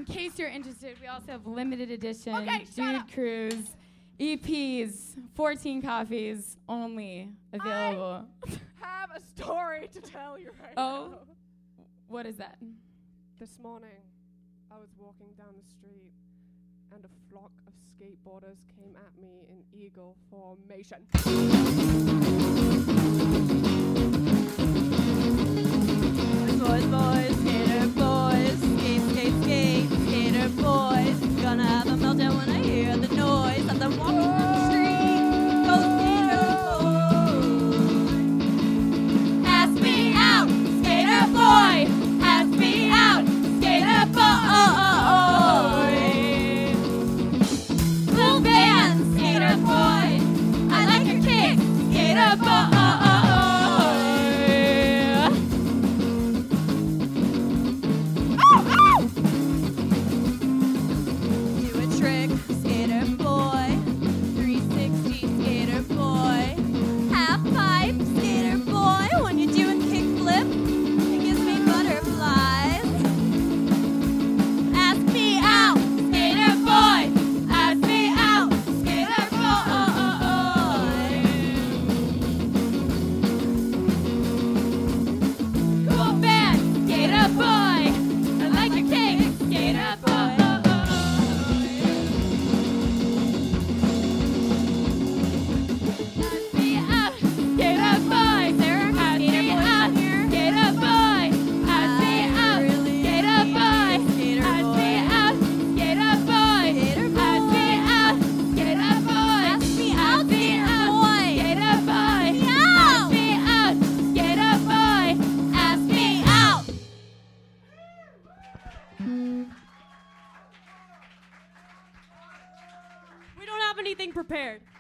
case you're interested, we also have limited edition Okay, shut Dude up. Cruise EPs, 14 copies only available. Have a story to tell you right Oh. now. What is that? This morning, I was walking down the street, and a flock of skateboarders came at me in eagle formation. Boys, skater boys, skate, skater boys. Gonna have a meltdown when I hear the noise of them walking down the street. Go skater boy. Ask me out, skater boy. Ask me out, skater boy. Blue band, skater boy. I like your kicks, skater boy. Do a trick, skater boy. 360, skater boy. Half pipe, skater boy. When you're doing kickflip, it gives me butterflies. Ask me out, skater boy. Ask me out, skater boy. Cool band, skater boy. I like your cake, skater boy. Ask me out, skater boy. Sarah, ask me out, skater boy. Ask me out, skater boy. Ask me out, skater boy. Ask me out, skater boy. Ask me out, skater boy. Skater boy. Ask me out, skater boy. Ask me out. We don't have anything prepared.